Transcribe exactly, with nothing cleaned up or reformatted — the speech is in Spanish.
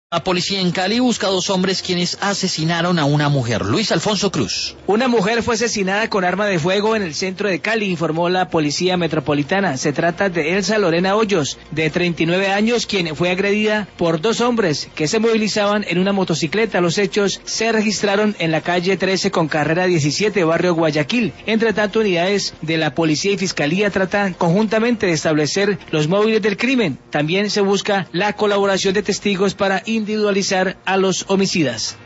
La policía en Cali busca a dos hombres quienes asesinaron a una mujer. Luis Alfonso Cruz. Una mujer fue asesinada con arma de fuego en el centro de Cali, informó la Policía Metropolitana. Se trata de Elsa Lorena Hoyos, de treinta y nueve años, quien fue agredida por dos hombres que se movilizaban en una motocicleta. Los hechos se registraron en la calle trece con carrera diecisiete, barrio Guayaquil. Entre tanto, unidades de la Policía y Fiscalía tratan conjuntamente de establecer los móviles del crimen. También se busca la colaboración de testigos para individualizar a los homicidas.